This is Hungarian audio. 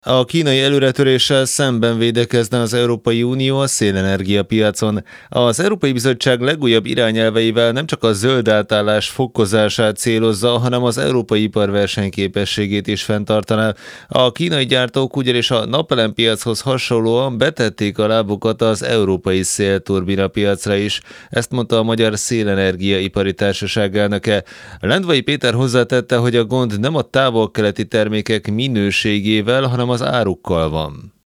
A kínai előretöréssel szemben védekezne az Európai Unió a szélenergia piacon. Az Európai Bizottság legújabb irányelveivel nem csak a zöld átállás fokozását célozza, hanem az európai ipar versenyképességét is fenntartaná. A kínai gyártók ugyanis a napelempiachoz hasonlóan betették a lábukat az európai szélturbina piacra is. Ezt mondta a Magyar Szélenergia Ipari Társaság elnöke. Lendvai Péter hozzátette, hogy a gond nem a távol-keleti termékek minőségével, hanem az árukkal van.